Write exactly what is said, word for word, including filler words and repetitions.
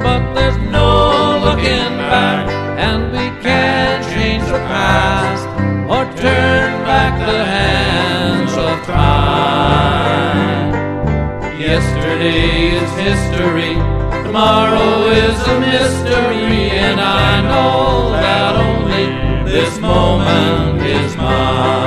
but there's no looking back, and we can't change the past or turn back the hands of time. Yesterday is history, tomorrow is a mystery, and I know that only this moment is mine.